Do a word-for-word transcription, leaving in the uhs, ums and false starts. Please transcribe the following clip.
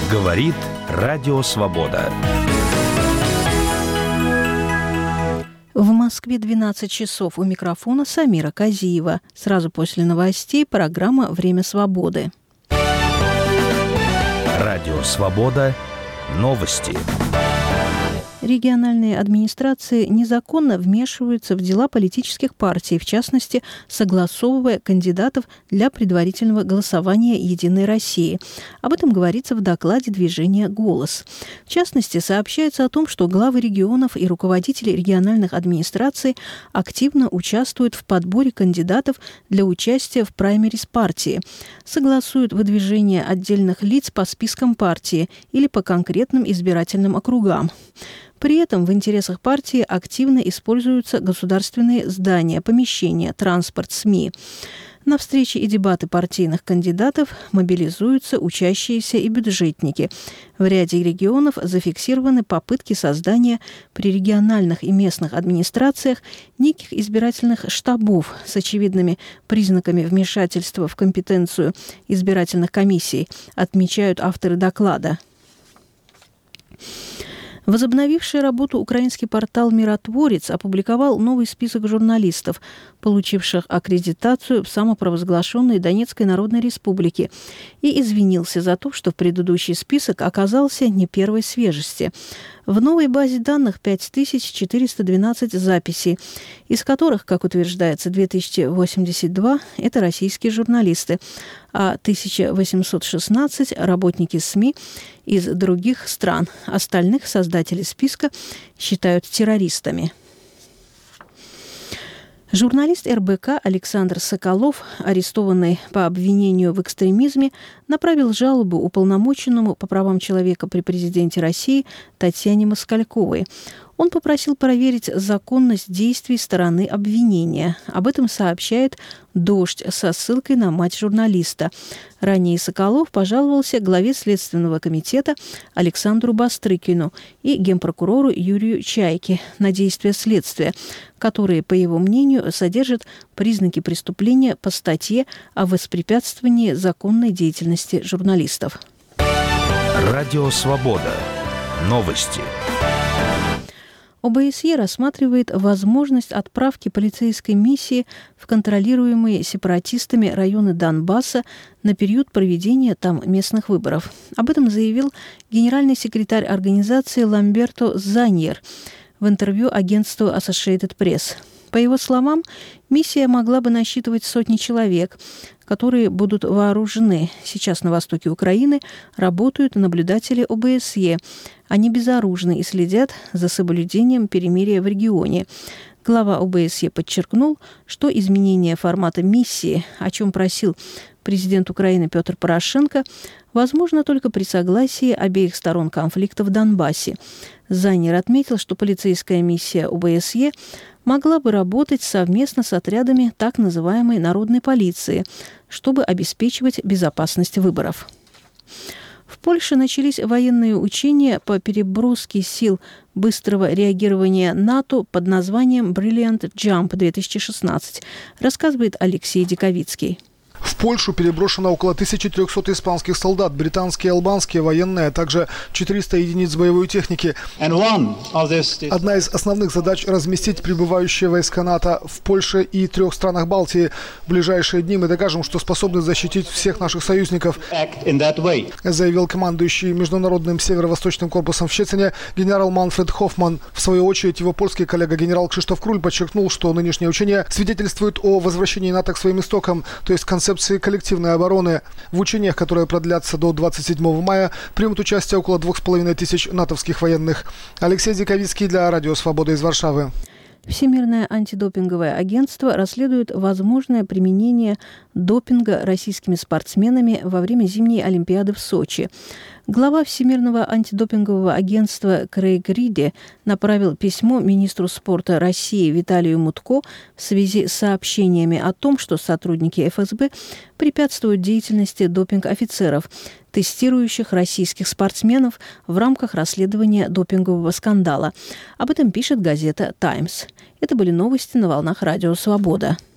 Говорит Радио Свобода. В Москве двенадцать часов. У микрофона Самира Казиева. Сразу после новостей программа «Время свободы». Радио Свобода. Новости. Региональные администрации незаконно вмешиваются в дела политических партий, в частности, согласовывая кандидатов для предварительного голосования «Единой России». Об этом говорится в докладе движения «Голос». В частности, сообщается о том, что главы регионов и руководители региональных администраций активно участвуют в подборе кандидатов для участия в праймерис партии, согласуют выдвижение отдельных лиц по спискам партии или по конкретным избирательным округам. При этом в интересах партии активно используются государственные здания, помещения, транспорт, СМИ. На встречи и дебаты партийных кандидатов мобилизуются учащиеся и бюджетники. В ряде регионов зафиксированы попытки создания при региональных и местных администрациях неких избирательных штабов с очевидными признаками вмешательства в компетенцию избирательных комиссий, отмечают авторы доклада. Возобновивший работу украинский портал «Миротворец» опубликовал новый список журналистов, получивших аккредитацию в самопровозглашенной Донецкой Народной Республике, и извинился за то, что в предыдущий список оказался не первой свежести. В новой базе данных пять тысяч четыреста двенадцать записей, из которых, как утверждается, две тысячи восемьдесят два – это российские журналисты, а тысяча восемьсот шестнадцать – работники СМИ из других стран. Остальных создатели списка считают террористами. Журналист эр бэ ка Александр Соколов, арестованный по обвинению в экстремизме, направил жалобу уполномоченному по правам человека при президенте России Татьяне Москальковой. Он попросил проверить законность действий стороны обвинения. Об этом сообщает «Дождь» со ссылкой на мать журналиста. Ранее Соколов пожаловался главе Следственного комитета Александру Бастрыкину и генпрокурору Юрию Чайке на действия следствия, которые, по его мнению, содержат признаки преступления по статье о воспрепятствовании законной деятельности журналистов. Радио Свобода. Новости. о бэ эс е рассматривает возможность отправки полицейской миссии в контролируемые сепаратистами районы Донбасса на период проведения там местных выборов. Об этом заявил генеральный секретарь организации Ламберто Заньер в интервью агентству Associated Press. По его словам, миссия могла бы насчитывать сотни человек, которые будут вооружены. Сейчас на востоке Украины работают наблюдатели о бэ эс е. Они безоружны и следят за соблюдением перемирия в регионе. Глава о бэ эс е подчеркнул, что изменение формата миссии, о чем просил президент Украины Петр Порошенко, возможно только при согласии обеих сторон конфликта в Донбассе. Заньер отметил, что полицейская миссия о бэ эс е могла бы работать совместно с отрядами так называемой народной полиции, чтобы обеспечивать безопасность выборов. В Польше начались военные учения по переброске сил быстрого реагирования НАТО под названием Brilliant Jump две тысячи шестнадцать, рассказывает Алексей Диковицкий. В Польшу переброшено около тысячи трёхсот испанских солдат, британские и албанские военные, а также четыреста единиц боевой техники. Одна из основных задач – разместить прибывающие войска НАТО в Польше и трех странах Балтии. В ближайшие дни мы докажем, что способны защитить всех наших союзников, заявил командующий Международным северо-восточным корпусом в Щецине генерал Манфред Хоффман. В свою очередь, его польский коллега генерал Кшиштоф Круль подчеркнул, что нынешние учения свидетельствуют о возвращении НАТО к своим истокам, то есть концепции коллективной обороны. В учениях, которые продлятся до двадцать седьмого мая, примут участие около двух с половиной тысяч натовских военных. Алексей Диковицкий для Радио Свобода из Варшавы. Всемирное антидопинговое агентство расследует возможное применение допинга российскими спортсменами во время зимней Олимпиады в Сочи. Глава Всемирного антидопингового агентства Крейг Риди направил письмо министру спорта России Виталию Мутко в связи с сообщениями о том, что сотрудники эф эс бэ препятствуют деятельности допинг-офицеров, тестирующих российских спортсменов в рамках расследования допингового скандала. Об этом пишет газета «Таймс». Это были новости на волнах Радио Свобода.